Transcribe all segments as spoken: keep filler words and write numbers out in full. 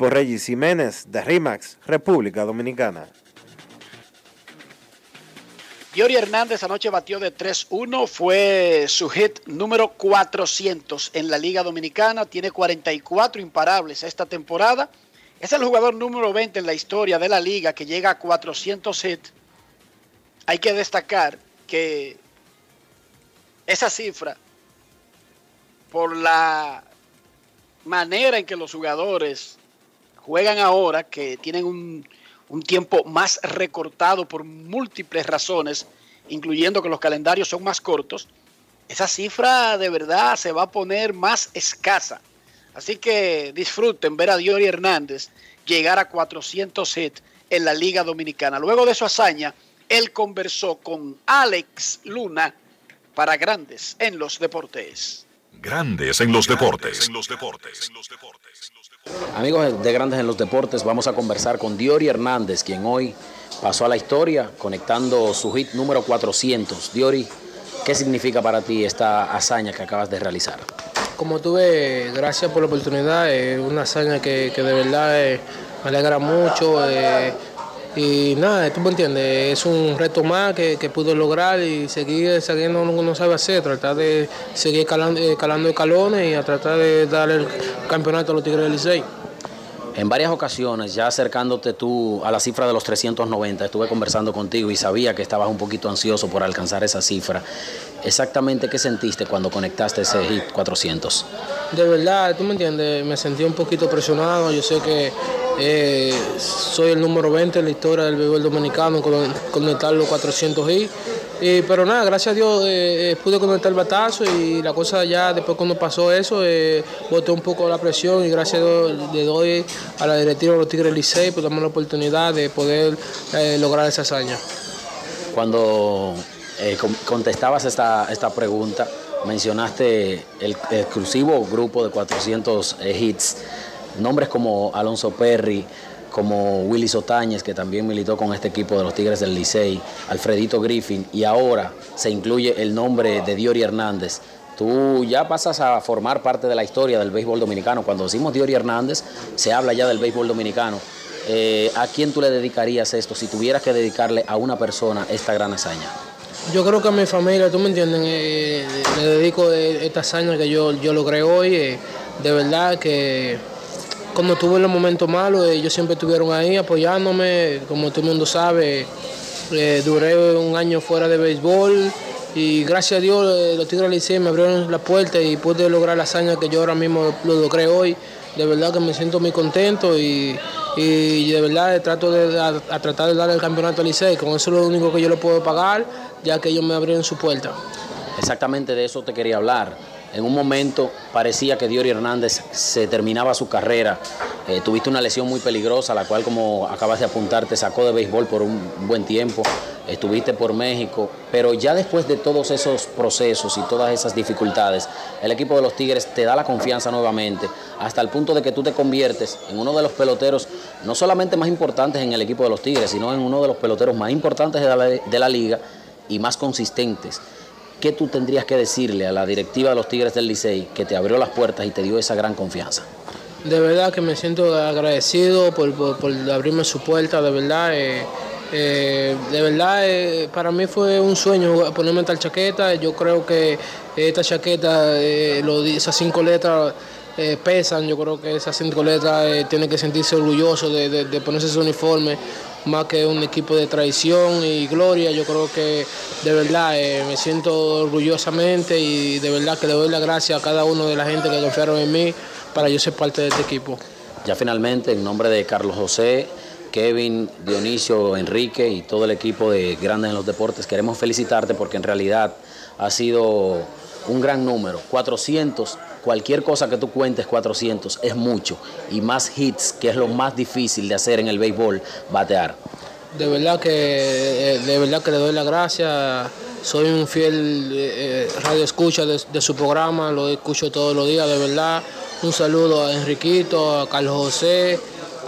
Hugo Reyes Jiménez, de RIMAX, República Dominicana. Diory Hernández anoche batió de tres uno, fue su hit número cuatrocientos en la Liga Dominicana, tiene cuarenta y cuatro imparables esta temporada. Es el jugador número veinte en la historia de la liga que llega a cuatrocientos hits. Hay que destacar que esa cifra, por la manera en que los jugadores juegan ahora, que tienen un, un tiempo más recortado por múltiples razones, incluyendo que los calendarios son más cortos, esa cifra de verdad se va a poner más escasa. Así que disfruten ver a Diory Hernández llegar a cuatrocientos hits en la Liga Dominicana. Luego de su hazaña, él conversó con Alex Luna para Grandes en los Deportes. Grandes en los Deportes. Amigos de Grandes en los Deportes, vamos a conversar con Diory Hernández, quien hoy pasó a la historia conectando su hit número cuatrocientos. Diory, ¿qué significa para ti esta hazaña que acabas de realizar? Como tú ves, gracias por la oportunidad, es una hazaña que, que de verdad eh, me alegra mucho. Eh, Y nada, tú me entiendes, es un reto más que, que pude lograr y seguir siguiendo lo que uno sabe hacer, tratar de seguir calando, calando escalones y a tratar de dar el campeonato a los Tigres del Licey. En varias ocasiones, ya acercándote tú a la cifra de los trescientos noventa, estuve conversando contigo y sabía que estabas un poquito ansioso por alcanzar esa cifra. Exactamente, ¿qué sentiste cuando conectaste ese hit cuatrocientos? De verdad, tú me entiendes, me sentí un poquito presionado. Yo sé que eh, soy el número veinte en la historia del béisbol dominicano con conectar los cuatrocientos hits. Y, pero nada, gracias a Dios eh, pude conectar el batazo y la cosa ya después cuando pasó eso, eh, boté un poco la presión y gracias a Dios le doy a la directiva de los Tigres Licey por darme la oportunidad de poder eh, lograr esa hazaña. Cuando eh, contestabas esta, esta pregunta, mencionaste el exclusivo grupo de cuatrocientos eh, hits, nombres como Alonso Perry, como Willy Sotáñez, que también militó con este equipo de los Tigres del Licey, Alfredito Griffin, y ahora se incluye el nombre de Diory Hernández. Tú ya pasas a formar parte de la historia del béisbol dominicano. Cuando decimos Diory Hernández, se habla ya del béisbol dominicano. Eh, ¿A quién tú le dedicarías esto si tuvieras que dedicarle a una persona esta gran hazaña? Yo creo que a mi familia, tú me entiendes, eh, le dedico esta hazaña que yo, yo logré hoy. Eh, de verdad que cuando tuve los momentos malos, ellos siempre estuvieron ahí apoyándome. Como todo el mundo sabe, eh, duré un año fuera de béisbol y gracias a Dios eh, los Tigres del Licey me abrieron la puerta y pude lograr la hazaña que yo ahora mismo lo logré hoy. De verdad que me siento muy contento y, y de verdad trato de a, a tratar de darle el campeonato al Licey. Con eso es lo único que yo le puedo pagar, ya que ellos me abrieron su puerta. Exactamente de eso te quería hablar. En un momento parecía que Diory Hernández se terminaba su carrera. Eh, tuviste una lesión muy peligrosa, la cual, como acabas de apuntar, te sacó de béisbol por un buen tiempo. Estuviste por México, pero ya después de todos esos procesos y todas esas dificultades, el equipo de los Tigres te da la confianza nuevamente, hasta el punto de que tú te conviertes en uno de los peloteros, no solamente más importantes en el equipo de los Tigres, sino en uno de los peloteros más importantes de la, de la liga y más consistentes. ¿Qué tú tendrías que decirle a la directiva de los Tigres del Licey que te abrió las puertas y te dio esa gran confianza? De verdad que me siento agradecido por, por, por abrirme su puerta, de verdad. Eh, eh, de verdad, eh, para mí fue un sueño ponerme esta chaqueta. Yo creo que esta chaqueta, eh, lo, esas cinco letras eh, pesan. Yo creo que esas cinco letras eh, tienen que sentirse orgullosos de, de, de ponerse ese uniforme. Más que un equipo de tradición y gloria, yo creo que de verdad eh, me siento orgullosamente y de verdad que le doy las gracias a cada uno de la gente que confiaron en mí para yo ser parte de este equipo. Ya finalmente, en nombre de Carlos José, Kevin, Dionisio, Enrique y todo el equipo de Grandes en los Deportes, queremos felicitarte porque en realidad ha sido un gran número, cuatrocientos. Cualquier cosa que tú cuentes, cuatrocientos, es mucho. Y más hits, que es lo más difícil de hacer en el béisbol, batear. De verdad que, de verdad que le doy las gracias. Soy un fiel eh, radio escucha de, de su programa, lo escucho todos los días, de verdad. Un saludo a Enriquito, a Carlos José,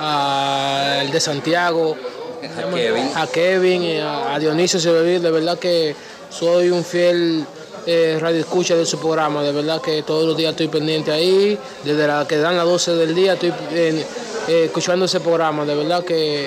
a el de Santiago, a Kevin, a, Kevin, a, a Dionisio Silvevir. De verdad que soy un fiel Eh, radio escucha de su programa, de verdad que todos los días estoy pendiente ahí, desde la que dan las doce del día estoy eh, eh, escuchando ese programa. De verdad que